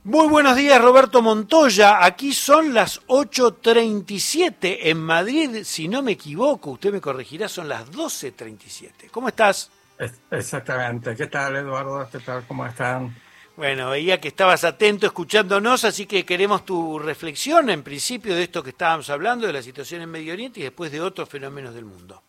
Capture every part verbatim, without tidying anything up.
Muy buenos días, Roberto Montoya. Aquí son las ocho treinta y siete en Madrid, si no me equivoco, usted me corregirá, son las doce treinta y siete. ¿Cómo estás? Es- exactamente. ¿Qué tal, Eduardo? ¿Qué tal? ¿Cómo están? Bueno, veía que estabas atento escuchándonos, así que queremos tu reflexión en principio de esto que estábamos hablando, de la situación en Medio Oriente y después de otros fenómenos del mundo.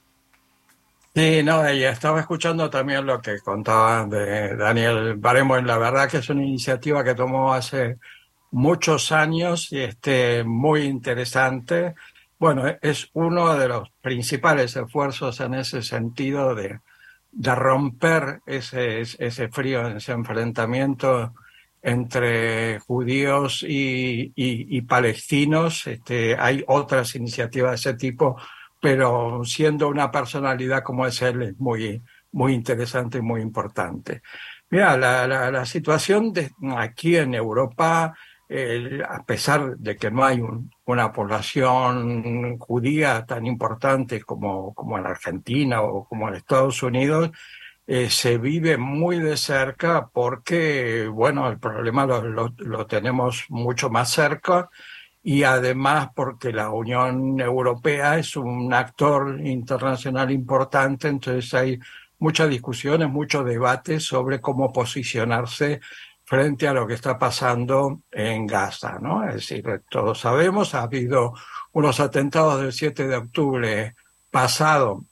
Sí, no, y estaba escuchando también lo que contaba de Daniel Baremo, y la verdad que es una iniciativa que tomó hace muchos años y este, muy interesante. Bueno, e- es uno de los principales esfuerzos en ese sentido de, de romper ese, ese frío, ese enfrentamiento entre judíos y, y- y palestinos. Este, hay otras iniciativas de ese tipo, pero siendo una personalidad como es él, es muy, muy interesante y muy importante. Mira, la, la, la situación de aquí en Europa, eh, a pesar de que no hay un- una población judía tan importante como, como en Argentina o como en Estados Unidos, eh, se vive muy de cerca porque, bueno, el problema lo, lo- lo tenemos mucho más cerca y además porque la Unión Europea es un actor internacional importante, entonces hay muchas discusiones, muchos debates sobre cómo posicionarse frente a lo que está pasando en Gaza, ¿no? Es decir, todos sabemos, ha habido unos atentados del siete de octubre pasado,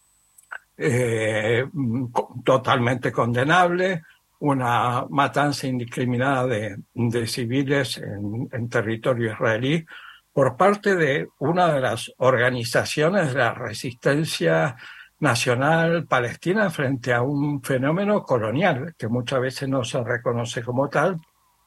eh, totalmente condenable, una matanza indiscriminada de, de civiles en, en territorio israelí por parte de una de las organizaciones de la resistencia nacional palestina frente a un fenómeno colonial que muchas veces no se reconoce como tal,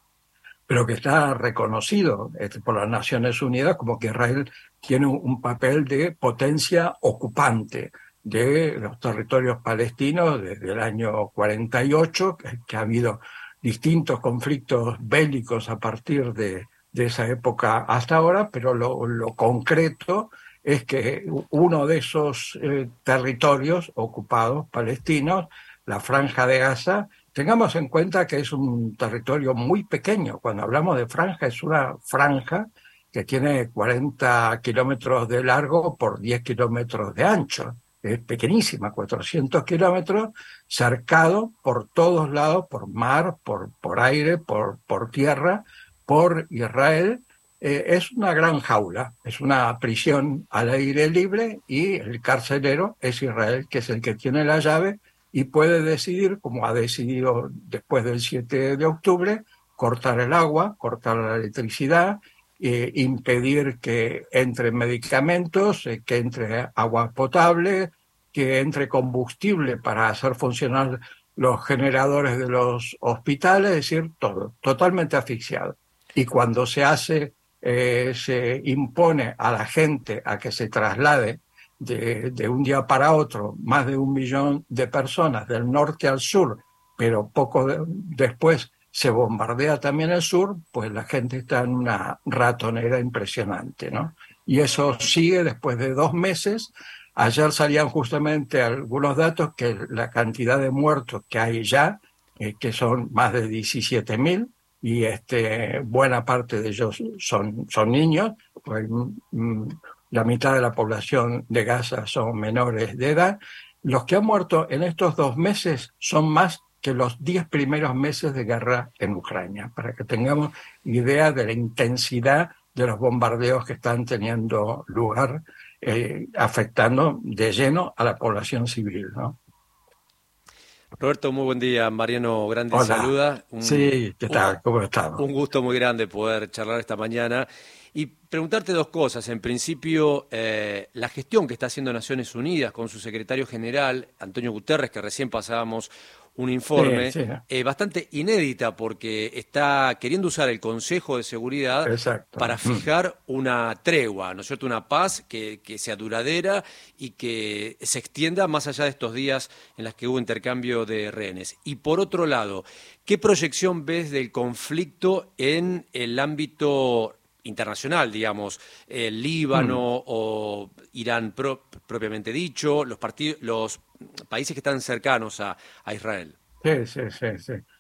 pero que está reconocido este, por las Naciones Unidas como que Israel tiene un, un papel de potencia ocupante de los territorios palestinos desde el año cuarenta y ocho, que, que ha habido distintos conflictos bélicos a partir de, de esa época hasta ahora, pero lo, lo concreto es que uno de esos eh, territorios ocupados palestinos, la Franja de Gaza, tengamos en cuenta que es un territorio muy pequeño. Cuando hablamos de franja, es una franja que tiene cuarenta kilómetros de largo por diez kilómetros de ancho. Es pequeñísima, cuatrocientos kilómetros, cercado por todos lados, por mar, por, por aire, por, por tierra, por Israel. Eh, es una gran jaula, es una prisión al aire libre y el carcelero es Israel, que es el que tiene la llave y puede decidir, como ha decidido después del siete de octubre, cortar el agua, cortar la electricidad, eh, impedir que entre medicamentos, eh, que entre agua potable, que entre combustible para hacer funcionar los generadores de los hospitales, es decir, todo, totalmente asfixiado. Y cuando se hace, eh, se impone a la gente a que se traslade de, de un día para otro más de un millón de personas del norte al sur, pero poco de- después se bombardea también el sur, pues la gente está en una ratonera impresionante, ¿no? Y eso sigue después de dos meses. Ayer salían justamente algunos datos que la cantidad de muertos que hay ya, eh, que son más de diecisiete mil, y este, buena parte de ellos son, son niños, pues, mm, la mitad de la población de Gaza son menores de edad. Los que han muerto en estos dos meses son más que los diez primeros meses de guerra en Ucrania, para que tengamos idea de la intensidad de los bombardeos que están teniendo lugar, eh, afectando de lleno a la población civil, ¿no? Roberto, muy buen día. Mariano Grandi Hola, saluda. Un, sí, ¿qué un- tal? ¿Cómo estamos? un gusto muy grande poder charlar esta mañana y preguntarte dos cosas. En principio, eh, la gestión que está haciendo Naciones Unidas con su secretario general, Antonio Guterres, que recién pasábamos un Sí, informe, sí, eh, bastante inédita porque está queriendo usar el Consejo de Seguridad exacto. para Mm. fijar una tregua, ¿no es cierto? Una paz que, que sea duradera y que se extienda más allá de estos días en los que hubo intercambio de rehenes. Y por otro lado, ¿qué proyección ves del conflicto en el ámbito internacional, digamos, el Líbano Mm. o Irán pro- propiamente dicho, los, partidos, los países que están cercanos a, a Israel? Sí, sí, sí, sí.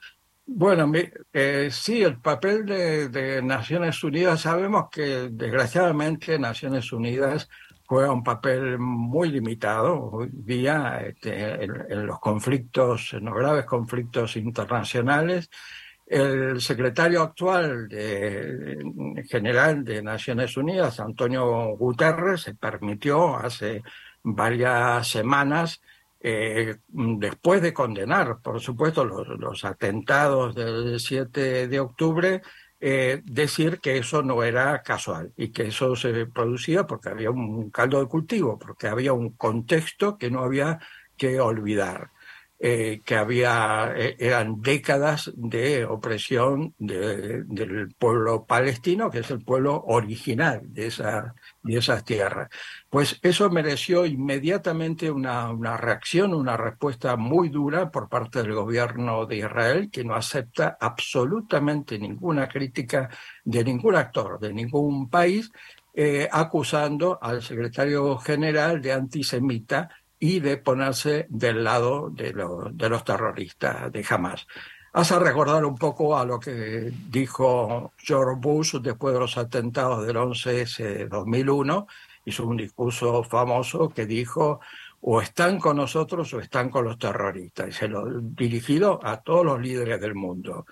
Bueno, mi- eh, sí, el papel de, de Naciones Unidas, sabemos que desgraciadamente Naciones Unidas juega un papel muy limitado hoy día este, en, en los conflictos, en los graves conflictos internacionales. El secretario actual de, general de Naciones Unidas, Antonio Guterres, se permitió hace varias semanas, eh, después de condenar, por supuesto, los, los atentados del siete de octubre, eh, decir que eso no era casual y que eso se producía porque había un caldo de cultivo, porque había un contexto que no había que olvidar. Eh, que había, eh, eran décadas de opresión de, del pueblo palestino, que es el pueblo original de, esa, de esas tierras. Pues eso mereció inmediatamente una, una reacción, una respuesta muy dura por parte del gobierno de Israel, que no acepta absolutamente ninguna crítica de ningún actor, de ningún país, eh, acusando al secretario general de antisemita y de ponerse del lado de, lo, de los terroristas de Hamas. Hace recordar un poco a lo que dijo George Bush después de los atentados del once ese de dos mil uno. Hizo un discurso famoso que dijo: o están con nosotros o están con los terroristas, y se lo dirigido a todos los líderes del mundo.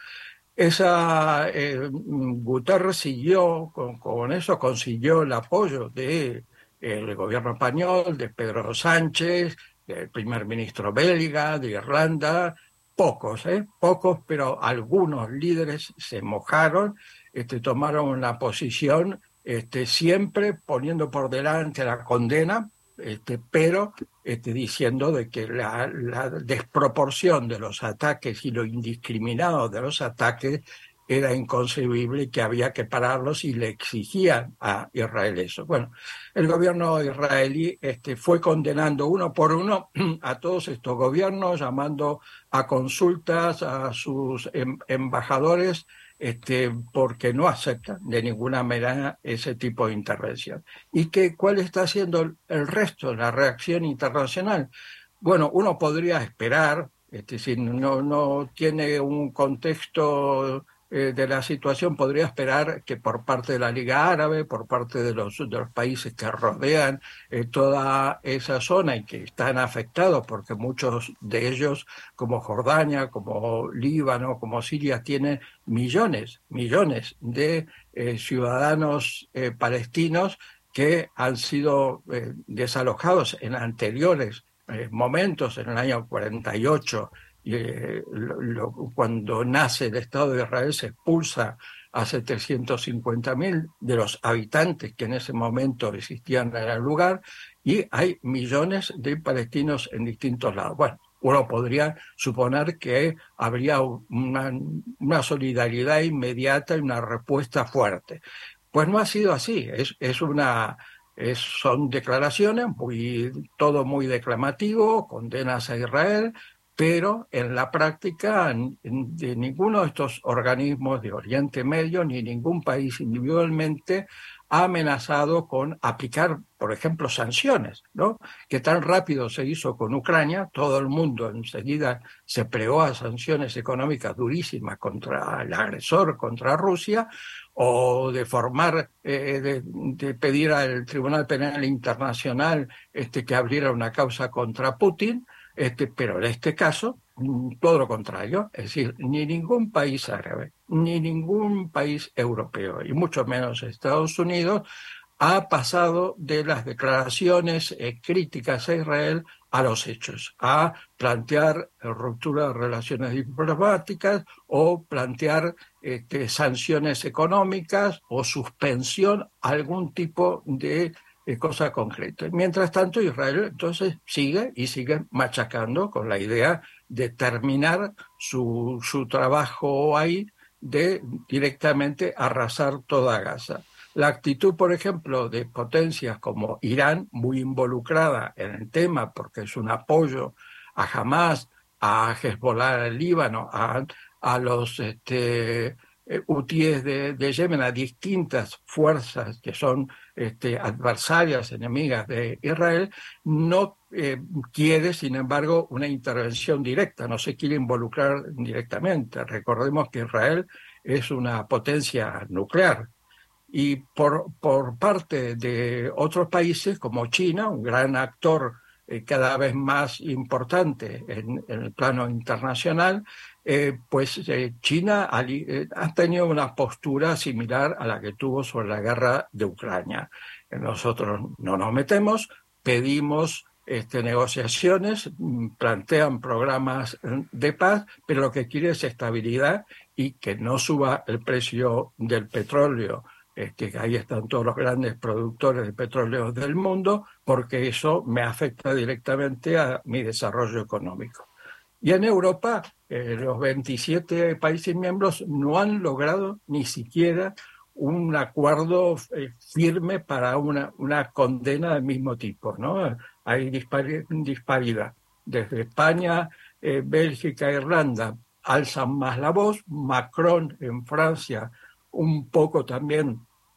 Esa, eh, Guterres siguió con, con eso, consiguió el apoyo del de, gobierno español, de Pedro Sánchez, del primer ministro belga, de Irlanda, pocos, ¿eh? Pocos, pero algunos líderes se mojaron, este, tomaron una posición, este, siempre poniendo por delante la condena, este, pero este, diciendo de que la, la desproporción de los ataques y lo indiscriminado de los ataques era inconcebible y que había que pararlos, y le exigían a Israel eso. Bueno, el gobierno israelí este, fue condenando uno por uno a todos estos gobiernos, llamando a consultas a sus em embajadores, este, porque no aceptan de ninguna manera ese tipo de intervención. ¿Y que, cuál está siendo el resto, la reacción internacional? Bueno, uno podría esperar, este, si no, no tiene un contexto eh, de la situación, podría esperar que por parte de la Liga Árabe, por parte de los, de los países que rodean eh, toda esa zona y que están afectados, porque muchos de ellos, como Jordania, como Líbano, como Siria, tienen millones, millones de eh, ciudadanos eh, palestinos que han sido eh, desalojados en anteriores eh, momentos, en el año cuarenta y ocho, eh, lo, lo, cuando nace el Estado de Israel, se expulsa a setecientos cincuenta mil de los habitantes que en ese momento existían en el lugar, y hay millones de palestinos en distintos lados. Bueno, uno podría suponer que habría una, una solidaridad inmediata y una respuesta fuerte. Pues no ha sido así, es, es una, es, son declaraciones, muy, todo muy declamativo, condenas a Israel, pero en la práctica de ninguno de estos organismos de Oriente Medio ni ningún país individualmente ha amenazado con aplicar, por ejemplo, sanciones, ¿no? Que tan rápido se hizo con Ucrania, todo el mundo enseguida se plegó a sanciones económicas durísimas contra el agresor, contra Rusia, o de formar, eh, de, de pedir al Tribunal Penal Internacional este, que abriera una causa contra Putin. Este, pero en este caso, todo lo contrario, es decir, ni ningún país árabe, ni ningún país europeo, y mucho menos Estados Unidos, ha pasado de las declaraciones eh, críticas a Israel a los hechos, a plantear ruptura de relaciones diplomáticas o plantear este, sanciones económicas o suspensión, algún tipo de eh, cosa concreta. Mientras tanto, Israel entonces sigue y sigue machacando con la idea de terminar su, su trabajo ahí, de directamente arrasar toda Gaza. La actitud, por ejemplo, de potencias como Irán, muy involucrada en el tema porque es un apoyo a Hamas, a Hezbollah en el Líbano, a, a los este, eh, hutíes de, de Yemen a distintas fuerzas que son este, adversarias, enemigas de Israel, no eh, quiere, sin embargo, una intervención directa, no se quiere involucrar directamente. Recordemos que Israel es una potencia nuclear. Y por, por parte de otros países como China, un gran actor eh, cada vez más importante en, en el plano internacional, eh, pues eh, China ha, eh, ha tenido una postura similar a la que tuvo sobre la guerra de Ucrania. Nosotros no nos metemos, pedimos este, negociaciones, plantean programas de paz, pero lo que quiere es estabilidad y que no suba el precio del petróleo. Este, ahí están todos los grandes productores de petróleo del mundo, porque eso me afecta directamente a mi desarrollo económico. Y en Europa, eh, los veintisiete países miembros no han logrado ni siquiera un acuerdo eh, firme para una, una condena del mismo tipo, ¿no? Hay dispar- disparidad. Desde España, eh, Bélgica, Irlanda alzan más la voz. Macron en Francia un poco también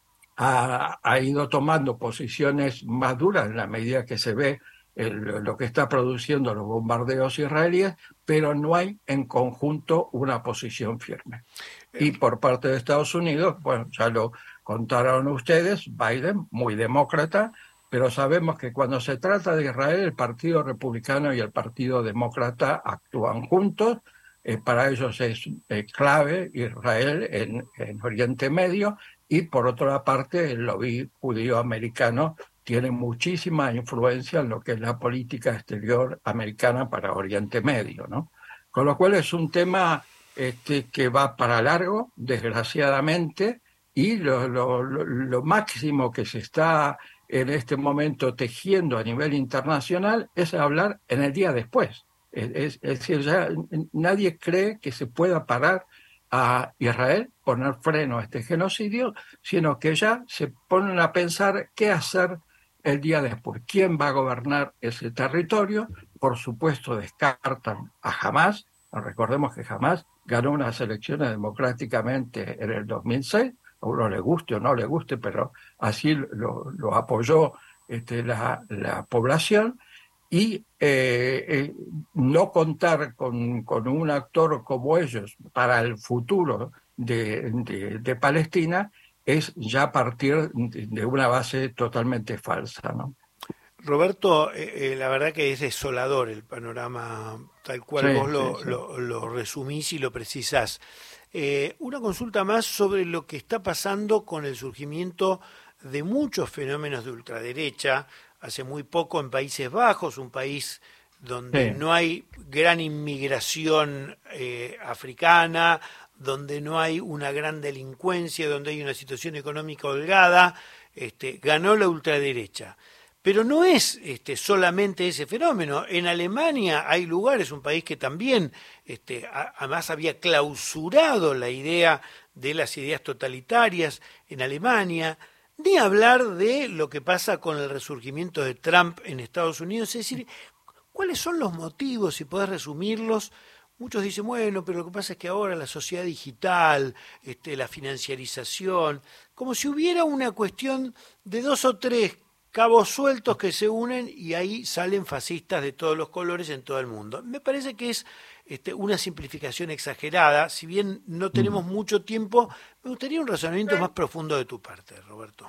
ha, ha ido tomando posiciones más duras en la medida que se ve el, lo que está produciendo los bombardeos israelíes, pero no hay en conjunto una posición firme. Y por parte de Estados Unidos, bueno, ya lo contaron ustedes, Biden, muy demócrata, pero sabemos que cuando se trata de Israel, el Partido Republicano y el Partido Demócrata actúan juntos. Eh, para ellos es eh, clave Israel en, en Oriente Medio, y por otra parte el lobby judío americano tiene muchísima influencia en lo que es la política exterior americana para Oriente Medio, ¿no? Con lo cual es un tema este, que va para largo, desgraciadamente, y lo, lo, lo, lo máximo que se está en este momento tejiendo a nivel internacional es hablar en el día después. Es, es, es decir, ya nadie cree que se pueda parar a Israel, poner freno a este genocidio, sino que ya se ponen a pensar qué hacer el día después. ¿Quién va a gobernar ese territorio? Por supuesto, descartan a Hamás. Recordemos que Hamás ganó unas elecciones democráticamente en el dos mil seis, a uno le guste o no le guste, pero así lo, lo apoyó este, la, la población. Y eh, eh, no contar con, con un actor como ellos para el futuro de, de, de Palestina es ya partir de, de una base totalmente falsa, ¿no? Roberto, eh, eh, la verdad que es desolador el panorama tal cual Sí, vos sí, lo, sí. lo, lo resumís y lo precisás. Eh, una consulta más sobre lo que está pasando con el surgimiento de muchos fenómenos de ultraderecha. Hace muy poco en Países Bajos, un país donde Sí. no hay gran inmigración eh, africana, donde no hay una gran delincuencia, donde hay una situación económica holgada, este, ganó la ultraderecha. Pero no es este, solamente ese fenómeno. En Alemania hay lugares, un país que también este, a, además había clausurado la idea de las ideas totalitarias en Alemania. Ni hablar de lo que pasa con el resurgimiento de Trump en Estados Unidos. Es decir, ¿cuáles son los motivos? Si podés resumirlos. Muchos dicen, bueno, pero lo que pasa es que ahora la sociedad digital, este, la financiarización, como si hubiera una cuestión de dos o tres cabos sueltos que se unen y ahí salen fascistas de todos los colores en todo el mundo. Me parece que es este, una simplificación exagerada. Si bien no tenemos mucho tiempo, me gustaría un razonamiento más profundo de tu parte, Roberto.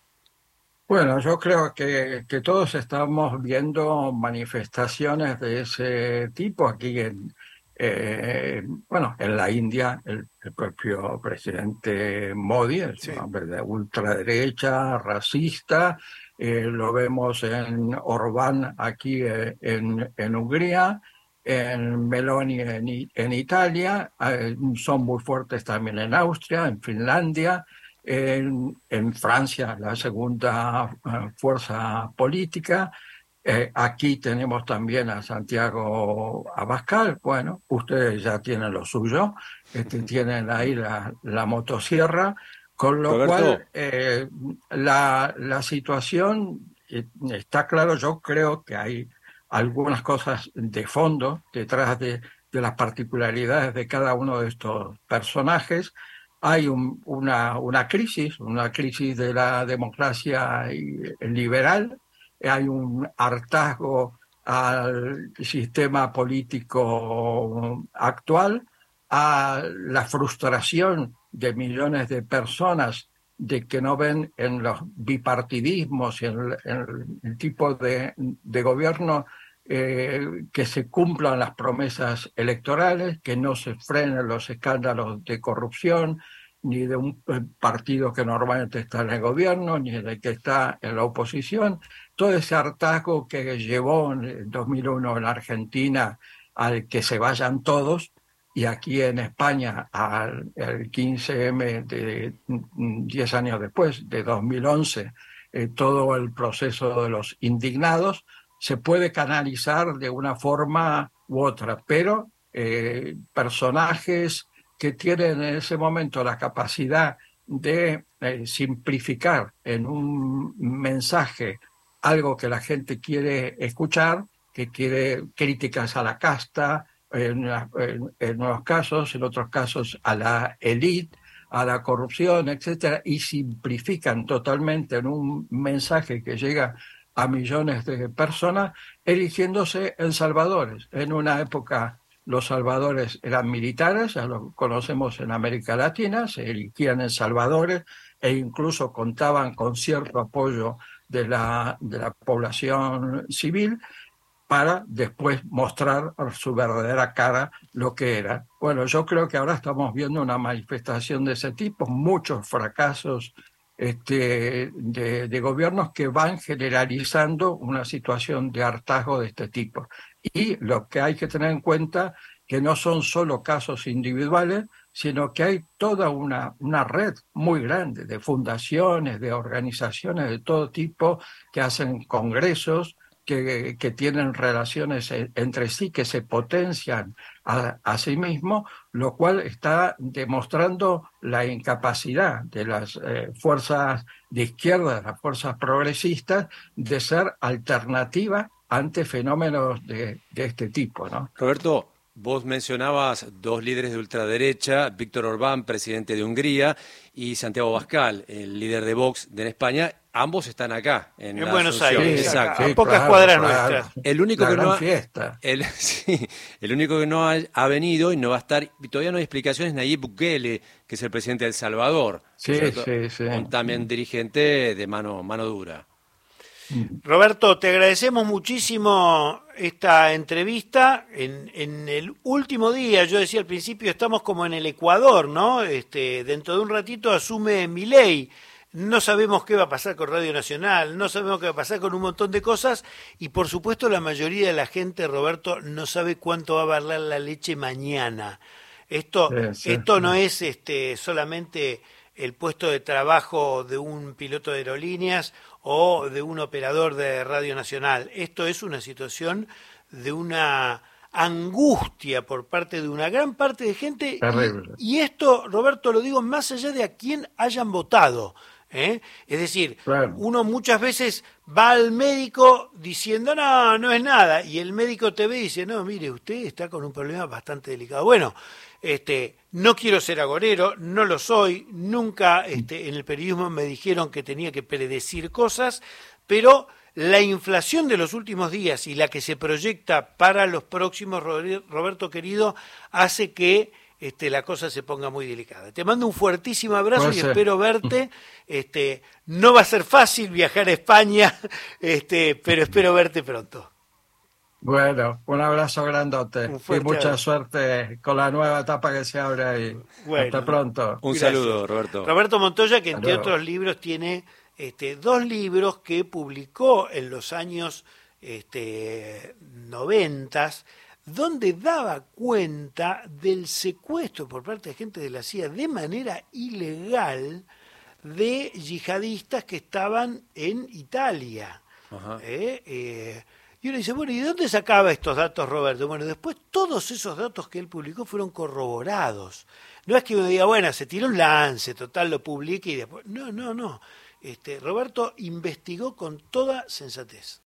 Bueno, yo creo que, que todos estamos viendo manifestaciones de ese tipo aquí en, eh, bueno, en la India. El, el propio presidente Modi es Sí. un hombre de ultraderecha, racista. Eh, lo vemos en Orbán aquí eh, en, en Hungría, en Meloni en, en Italia, eh, son muy fuertes también en Austria, en Finlandia. En, en Francia, la segunda uh, fuerza política. Eh, aquí tenemos también a Santiago Abascal. Bueno, ustedes ya tienen lo suyo, este, tienen ahí la, la motosierra, con lo Roberto, cual eh, la, la situación eh, está claro. Yo creo que hay algunas cosas de fondo detrás de, de las particularidades de cada uno de estos personajes. hay un- una, una crisis, una crisis de la democracia y- liberal, hay un hartazgo al sistema político actual, a la frustración de millones de personas de que no ven en los bipartidismos y en el, en el tipo de, de gobierno eh, que se cumplan las promesas electorales, que no se frenen los escándalos de corrupción, ni de un eh, partido que normalmente está en el gobierno, ni de que está en la oposición. Todo ese hartazgo que llevó en el dos mil uno en Argentina al que se vayan todos, y aquí en España al, al quince eme de diez años después, de dos mil once, eh, todo el proceso de los indignados, se puede canalizar de una forma u otra, pero eh, personajes que tienen en ese momento la capacidad de eh, simplificar en un mensaje algo que la gente quiere escuchar, que quiere críticas a la casta, en, en, en unos casos, en otros casos a la élite, a la corrupción, etcétera, y simplifican totalmente en un mensaje que llega a millones de personas, eligiéndose en salvadores. En una época los salvadores eran militares, ya lo conocemos en América Latina, se elegían en salvadores e incluso contaban con cierto apoyo de la, de la población civil, para después mostrar su verdadera cara, lo que era. Bueno, yo creo que ahora estamos viendo una manifestación de ese tipo, muchos fracasos este, de, de gobiernos que van generalizando una situación de hartazgo de este tipo. Y lo que hay que tener en cuenta que no son solo casos individuales, sino que hay toda una, una red muy grande de fundaciones, de organizaciones de todo tipo que hacen congresos, que, que tienen relaciones entre sí, que se potencian a, a sí mismos, lo cual está demostrando la incapacidad de las eh, fuerzas de izquierda, de las fuerzas progresistas, de ser alternativa ante fenómenos de, de este tipo, ¿no? Roberto, vos mencionabas dos líderes de ultraderecha, Víctor Orbán, presidente de Hungría, y Santiago Abascal, el líder de Vox de España. Ambos están acá, en, En la Buenos Asunción. Aires, Exacto. a, a Sí, pocas claro, cuadras claro. nuestras. El único La que gran no ha, fiesta. el, sí, el único que no ha, ha venido y no va a estar, y todavía no hay explicaciones, Nayib Bukele, que es el presidente de El Salvador, Sí, ¿cierto? sí, sí. Un también dirigente de mano, mano dura. Roberto, te agradecemos muchísimo esta entrevista. En, en el último día, yo decía al principio, estamos como en el Ecuador, ¿no? Este, dentro de un ratito asume Milei. No sabemos qué va a pasar con Radio Nacional, no sabemos qué va a pasar con un montón de cosas y por supuesto la mayoría de la gente, Roberto, no sabe cuánto va a valer la leche mañana. Esto, Sí, sí. esto no es este, solamente el puesto de trabajo de un piloto de aerolíneas o de un operador de Radio Nacional. Esto es una situación de una angustia por parte de una gran parte de gente Terrible. y, y esto, Roberto, lo digo más allá de a quién hayan votado. ¿Eh? Es decir, Claro. uno muchas veces va al médico diciendo, no, no es nada, y el médico te ve y dice, no, mire, usted está con un problema bastante delicado. Bueno, este, no quiero ser agorero, no lo soy, nunca este, en el periodismo me dijeron que tenía que predecir cosas, pero la inflación de los últimos días y la que se proyecta para los próximos, Roberto querido, hace que Este, la cosa se ponga muy delicada. Te mando un fuertísimo abrazo Puede y ser. espero verte. Este, no va a ser fácil viajar a España, este, pero espero verte pronto. Bueno, un abrazo grandote Un y fuerte mucha abrazo. suerte con la nueva etapa que se abre ahí. Bueno. Hasta pronto. Un Gracias. saludo, Roberto. Roberto Montoya, que entre Hasta luego. otros libros tiene este, dos libros que publicó en los años este, noventas, donde daba cuenta del secuestro por parte de gente de la C I A de manera ilegal de yihadistas que estaban en Italia. Ajá. ¿Eh? Eh, y uno dice, bueno, ¿y de dónde sacaba estos datos, Roberto? Bueno, después todos esos datos que él publicó fueron corroborados. No es que uno diga, bueno, se tiró un lance, total, lo publique y después... No, no, no. Este, Roberto investigó con toda sensatez.